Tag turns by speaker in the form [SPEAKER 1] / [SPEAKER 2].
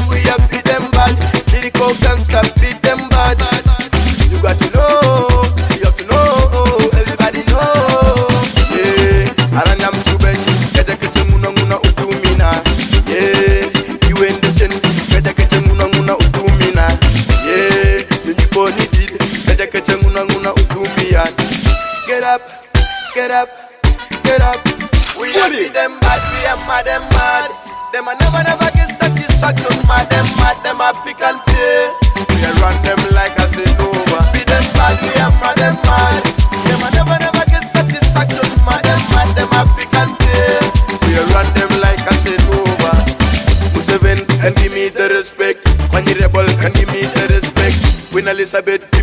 [SPEAKER 1] we have beat them bad. Lyrical gangsta beat them bad. You got to know, you have to know, everybody know. Yeah, Aranyam Tubet, Kedekete Muna Utumina. Yeah, you ain't the same, Kedekete Muna Utumina. Yeah, the Nipo needed, Kedekete Muna Utumia. Get up, get up, get up. We have beat them bad, we are mad, them mad. Them a never get satisfaction, mad, them a pick and pay. We a run them like a Zenova. Beat them bad, we are mad, them mad. Them a never get satisfaction, mad, them a pick and pay. We a run them like a Zenova. Museven can give me the respect. When you rebel can give me the respect. Queen Elizabeth